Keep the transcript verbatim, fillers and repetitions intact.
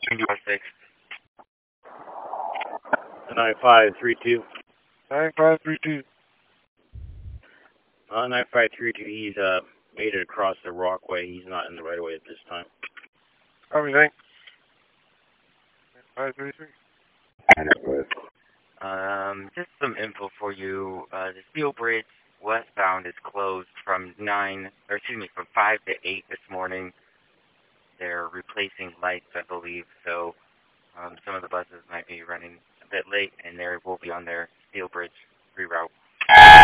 U S six. nine five three two. nine five three two. Uh, nine five three two, he's uh, made it across the Rockway. He's not in the right of way at this time. Copy, thanks. five three three. Um, just some info for you. Uh, the Steel Bridge westbound is closed from nine, or excuse me, from five to eight this morning. They're replacing lights, I believe, so um, some of the buses might be running a bit late, and they will be on their Steel Bridge reroute.